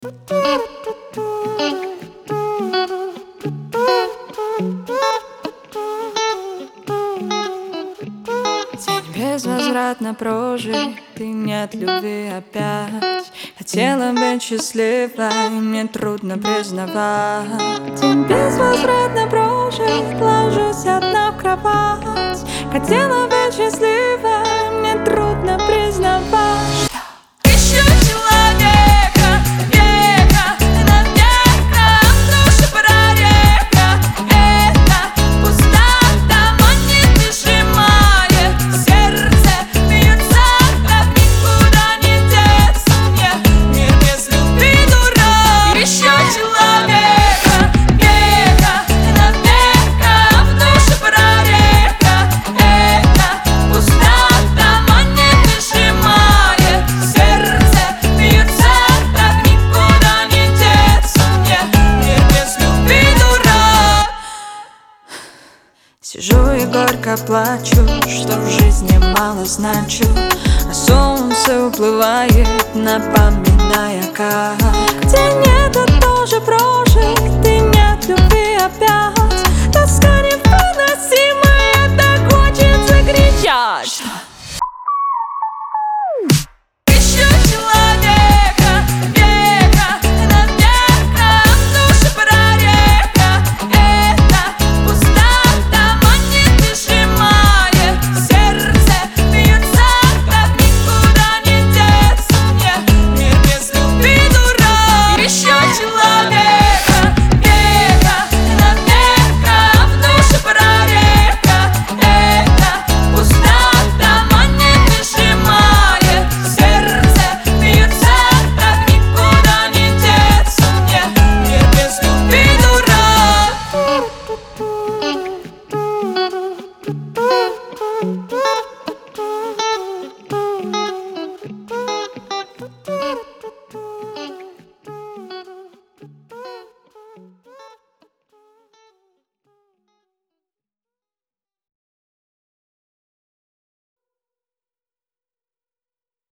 День безвозвратно прожитый, нет любви опять. Хотела быть счастливой, мне трудно признавать. День безвозвратно прожит, ложусь одна в кровать. Хотела быть счастливой, мне трудно признавать. Ищу человека, века, навека, душа прорека. Это пустота, недвижимое сердце бьется, так никуда не деться мне. Мир без любви дурак. Ищу человека, века, навека, душа прорека. Это пустота, недвижимое сердце бьется, так никуда не деться мне. Мир без любви дурак. Сижу и горько плачу, что в жизни мало значу, а солнце уплывает, напоминая, как